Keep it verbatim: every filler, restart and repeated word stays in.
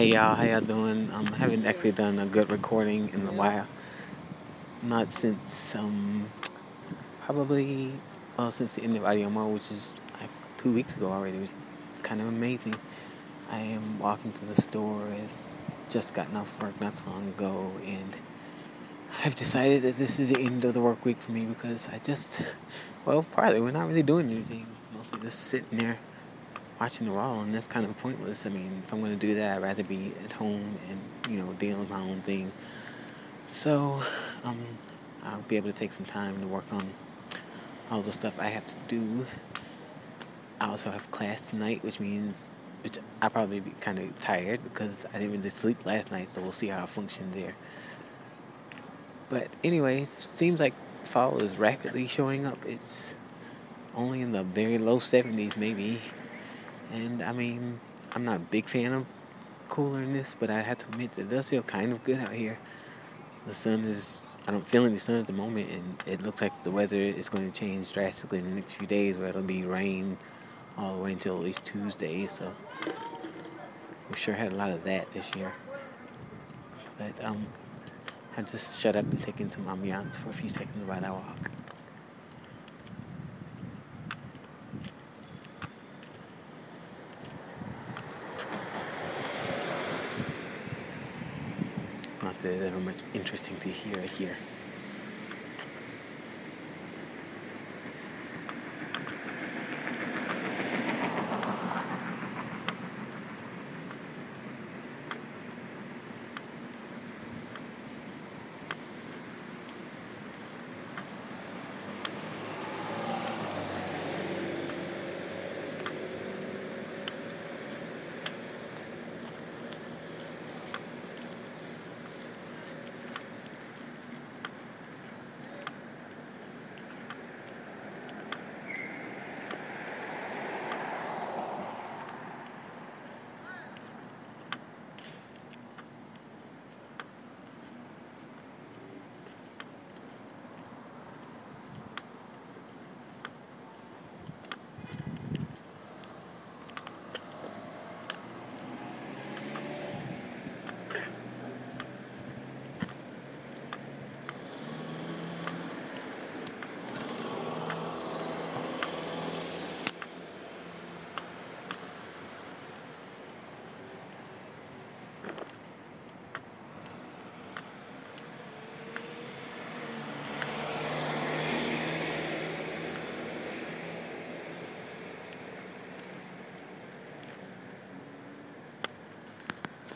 Hey y'all, how y'all doing? Um, I haven't actually done a good recording in a while. Not since um probably well since the end of Audio Mode, which is like two weeks ago already. It was kind of amazing. I am walking to the store. I've just gotten off work not so long ago, and I've decided that this is the end of the work week for me because I just well partly we're not really doing anything. Mostly just sitting there watching the wall, and that's kind of pointless. I mean, if I'm going to do that, I'd rather be at home and, you know, dealing with my own thing. So, um, I'll be able to take some time to work on all the stuff I have to do. I also have class tonight, which means, which I'll probably be kind of tired because I didn't really sleep last night, so we'll see how I function there. But anyway, it seems like fall is rapidly showing up. It's only in the very low seventies, maybe. And I mean, I'm not a big fan of cooler in this, but I have to admit that it does feel kind of good out here. The sun is, I don't feel any sun at the moment, and it looks like the weather is going to change drastically in the next few days, where it'll be rain all the way until at least Tuesday. So we sure had a lot of that this year. But um, I just shut up and take in some ambiance for a few seconds while I walk. Not that there's ever much interesting to hear here.